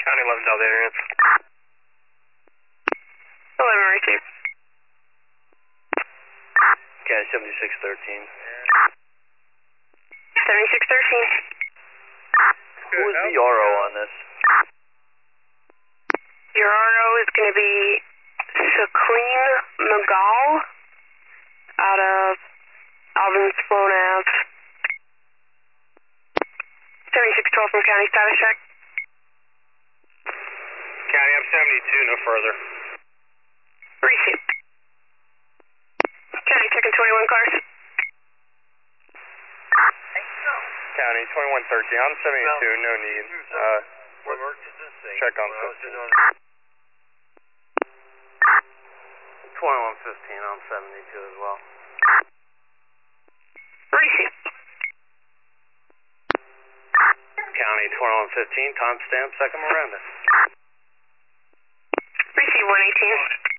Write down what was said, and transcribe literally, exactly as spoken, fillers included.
County eleven Delta Adrian. eleven received. County seventy-six thirteen. seventy-six thirteen. Who is the R O on this? Your R O is going to be Sakleen McGall out of Alvin Sloan Ave. seventy-six twelve from County status check. County, I'm seventy-two, no further. Received. County checking twenty-one cars. County twenty-one thirteen, I'm seventy-two, no need. Uh, check on fifteen. twenty-one fifteen, I'm seventy-two as well. Received. County twenty-one fifteen, timestamp, second Miranda. Receive one eighteen.